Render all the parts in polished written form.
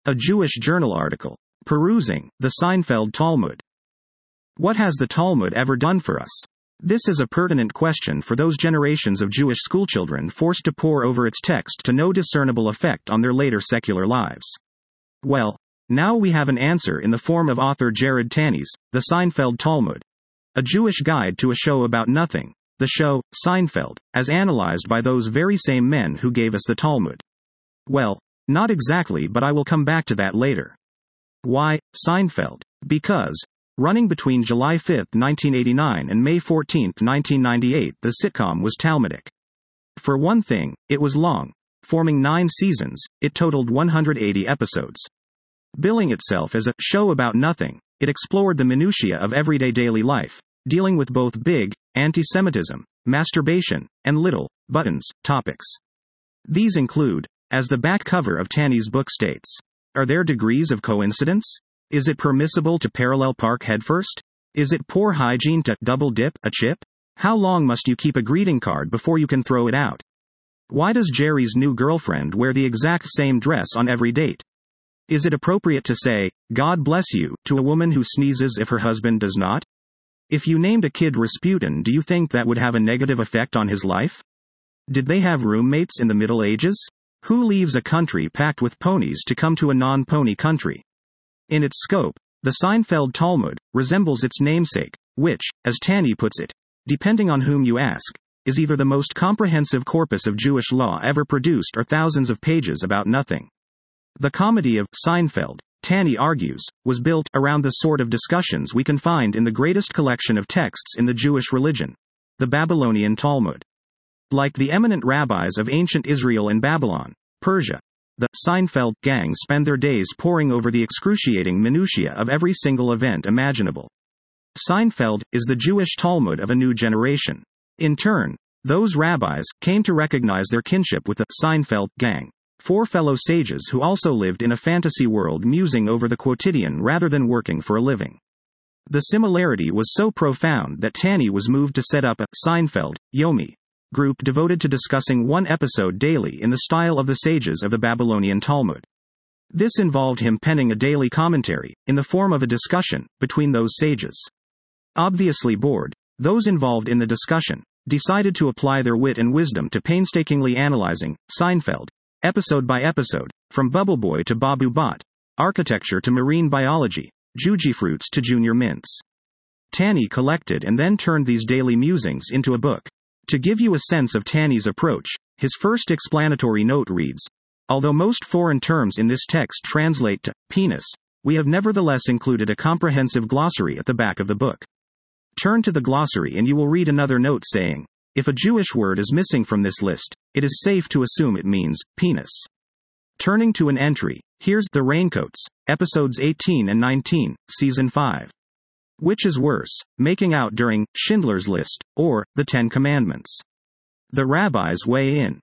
A Jewish journal article. Perusing the Seinfeld Talmud. What has the Talmud ever done for us? This is a pertinent question for those generations of Jewish schoolchildren forced to pore over its text to no discernible effect on their later secular lives. Well, now we have an answer in the form of author Jared Tanney's The Seinfeld Talmud. A Jewish guide to a show about nothing, the show, Seinfeld, as analyzed by those very same men who gave us the Talmud. Well, not exactly, but I will come back to that later. Why, Seinfeld? Because, running between July 5, 1989 and May 14, 1998, the sitcom was Talmudic. For one thing, it was long. Forming 9 seasons, it totaled 180 episodes. Billing itself as a show about nothing, it explored the minutiae of everyday daily life, dealing with both big, anti-Semitism, masturbation, and little, buttons, topics. These include, as the back cover of Tanney's book states, are there degrees of coincidence? Is it permissible to parallel park headfirst? Is it poor hygiene to double dip a chip? How long must you keep a greeting card before you can throw it out? Why does Jerry's new girlfriend wear the exact same dress on every date? Is it appropriate to say, God bless you, to a woman who sneezes if her husband does not? If you named a kid Rasputin, do you think that would have a negative effect on his life? Did they have roommates in the Middle Ages? Who leaves a country packed with ponies to come to a non-pony country? In its scope, the Seinfeld Talmud resembles its namesake, which, as Tanney puts it, depending on whom you ask, is either the most comprehensive corpus of Jewish law ever produced or thousands of pages about nothing. The comedy of Seinfeld, Tanney argues, was built around the sort of discussions we can find in the greatest collection of texts in the Jewish religion, the Babylonian Talmud. Like the eminent rabbis of ancient Israel and Babylon, Persia, the Seinfeld gang spend their days poring over the excruciating minutiae of every single event imaginable. Seinfeld is the Jewish Talmud of a new generation. In turn, those rabbis came to recognize their kinship with the Seinfeld gang, 4 fellow sages who also lived in a fantasy world musing over the quotidian rather than working for a living. The similarity was so profound that Tanney was moved to set up a Seinfeld Yomi group devoted to discussing one episode daily in the style of the sages of the Babylonian Talmud. This involved him penning a daily commentary, in the form of a discussion, between those sages. Obviously bored, those involved in the discussion decided to apply their wit and wisdom to painstakingly analyzing Seinfeld, episode by episode, from Bubble Boy to Babu Bot, architecture to marine biology, jujyfruits to junior mints. Tanney collected and then turned these daily musings into a book. To give you a sense of Tanney's approach, his first explanatory note reads, although most foreign terms in this text translate to penis, we have nevertheless included a comprehensive glossary at the back of the book. Turn to the glossary and you will read another note saying, if a Jewish word is missing from this list, it is safe to assume it means penis. Turning to an entry, here's The Raincoats, episodes 18 and 19, season 5. Which is worse, making out during Schindler's List or the 10 Commandments? The rabbis weigh in.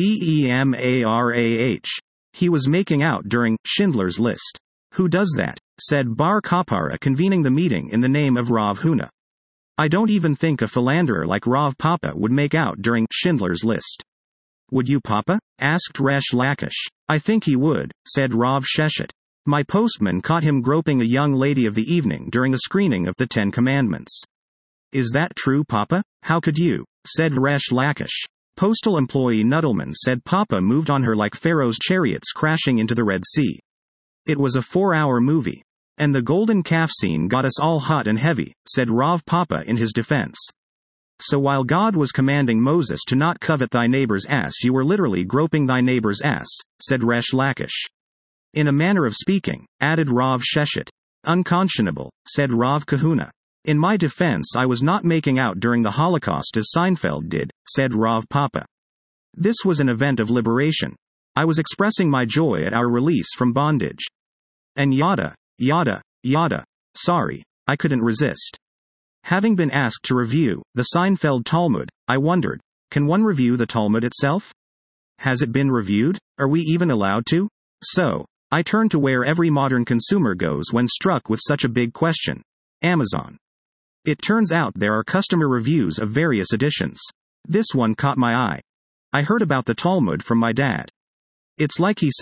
Gemarah. He was making out during Schindler's List. Who does that? Said Bar Kapara, convening the meeting in the name of Rav Huna. I don't even think a philanderer like Rav Papa would make out during Schindler's List. Would you, Papa? Asked Resh Lakish. I think he would, said Rav Sheshet. My postman caught him groping a young lady of the evening during a screening of the 10 Commandments. Is that true, Papa? How could you? Said Resh Lakish. Postal employee Nuttleman said Papa moved on her like Pharaoh's chariots crashing into the Red Sea. It was a 4-hour movie. And the golden calf scene got us all hot and heavy, said Rav Papa in his defense. So while God was commanding Moses to not covet thy neighbor's ass, you were literally groping thy neighbor's ass, said Resh Lakish. In a manner of speaking, added Rav Sheshet. Unconscionable, said Rav Kahuna. In my defense, I was not making out during the Holocaust as Seinfeld did, said Rav Papa. This was an event of liberation. I was expressing my joy at our release from bondage. And yada, yada, yada. Sorry, I couldn't resist. Having been asked to review the Seinfeld Talmud, I wondered, can one review the Talmud itself? Has it been reviewed? Are we even allowed to? So, I turned to where every modern consumer goes when struck with such a big question. Amazon. It turns out there are customer reviews of various editions. This one caught my eye. I heard about the Talmud from my dad. It's like he said,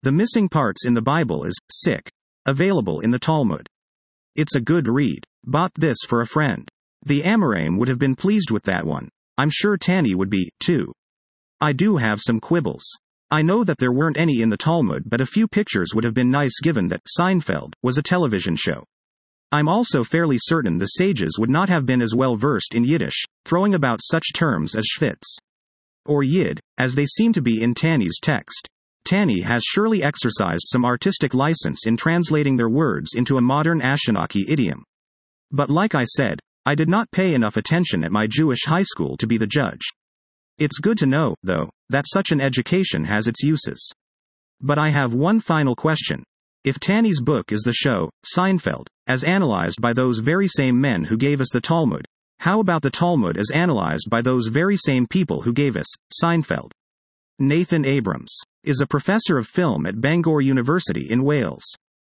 The Missing Parts in the Bible is sick. Available in the Talmud. It's a good read. Bought this for a friend. The Amoraim would have been pleased with that one. I'm sure Tanny would be, too. I do have some quibbles. I know that there weren't any in the Talmud, but a few pictures would have been nice given that Seinfeld was a television show. I'm also fairly certain the sages would not have been as well versed in Yiddish, throwing about such terms as schwitz or yid, as they seem to be in Tanny's text. Tanny has surely exercised some artistic license in translating their words into a modern Anishinaabe idiom. But like I said, I did not pay enough attention at my Jewish high school to be the judge. It's good to know, though, that such an education has its uses. But I have one final question. If Tanny's book is the show, Seinfeld, as analyzed by those very same men who gave us the Talmud, how about the Talmud as analyzed by those very same people who gave us Seinfeld? Nathan Abrams is a professor of film at Bangor University in Wales.